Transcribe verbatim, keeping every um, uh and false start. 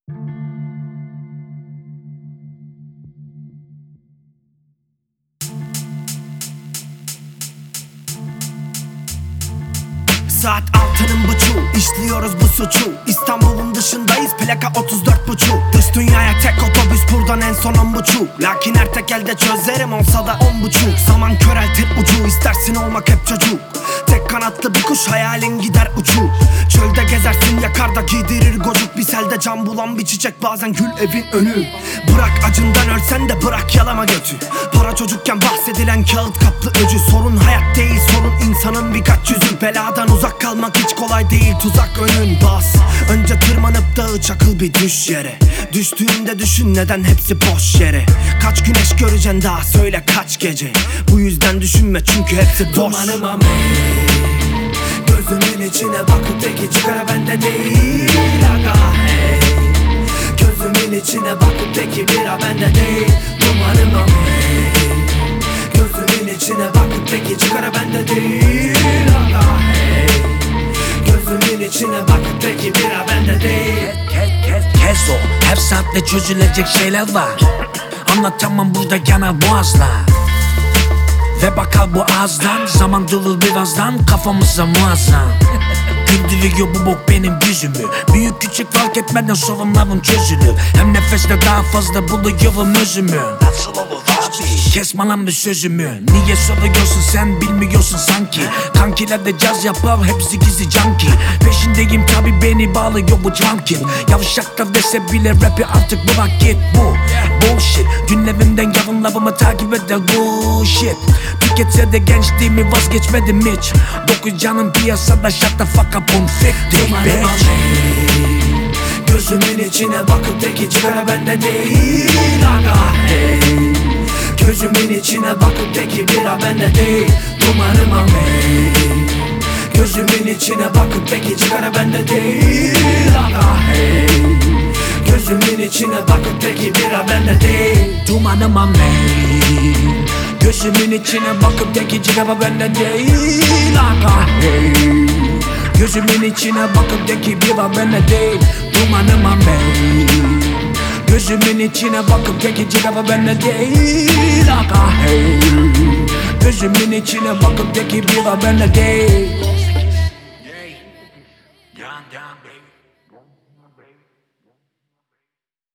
Saat altının buçuğu, işliyoruz bu suçu. İstanbul'un dışındayız, plaka otuz dört buçuk. Dış dünyaya tek otobüs, buradan en son on buçuk. Lakin her tekelde çözerim, olsa da on buçuk. Zaman köreltir ucu, istersin olmak hep çocuk. Tek kanatlı bir kuş, hayalin gider uçuk. Çölde gezersin, yakar da giydirir gocuk. Bir selde can bulan bir çiçek, bazen gül evin önü. Bırak acından ölsen de bırak yalama götü. Para çocukken bahsedilen kağıt kaplı öcü. Sorun hayat değil, sorun insanın birkaç yüzü. Beladan uzak kalmak hiç kolay değil, tuzak önün bas. Önce tırmanıp dağı çakıl bir düş yere. Düştüğünde düşün neden hepsi boş yere. Kaç güneş göreceksin daha, söyle kaç gece. Bu yüzden düşünme çünkü hepsi boş. Dumanıma mey, gözümün içine bakıp teki çıkara bende değil. Aga hey, gözümün içine bakıp teki bira bende değil. Dumanıma mey, gözümün içine bakıp teki çıkara bende değil. Aga hey, gözümün içine bakıp teki bira bende değil. Kes, kes, kes o, her saatte çözülecek şeyler var. Anlatamam burada yanar boğazlar. Ve bakar bu ağızdan, zaman durur birazdan, kafamıza muazzam. Güldürüyor bu bok benim yüzümü. Büyük küçük fark etmeden sorunlarım çözülür. Hem nefeste daha fazla buluyorum özümü. Nasıl olur abi? Kesme lan bir sözümü. Niye soruyorsun sen, bilmiyorsun sanki. Kankiler de caz yapar, hepsi gizli junkie. Peşindeyim tabi, beni bağlıyor bu junkie. Yavşaklar dese bile rapi artık bırak git, bu bullshit. Günlerimden yarınlarımı takip eder bu shit. Tüketse de gençliğimi vazgeçmedim hiç. Dokuz canım piyasada, shut the fuck up on fifty bitch. Gözümün içine bakıp teki çıkara bende değil. Aga hey, gözümün içine bakıp teki bira bende değil. Dumanıma mey, gözümün içine bakıp teki çıkara bende değil. Aga hey, gözümün içine bakıp teki bira bende değil. Dumanıma mey, gözümün içine bakıp teki çıkara bende değil. Aga hey, gözümün içine bakıp teki bira bende değil. Dumanıma mey, gözümün içine bakıp teki çıkara bende değil. Aga hey, gözümün içine bakıp teki bira bende değil.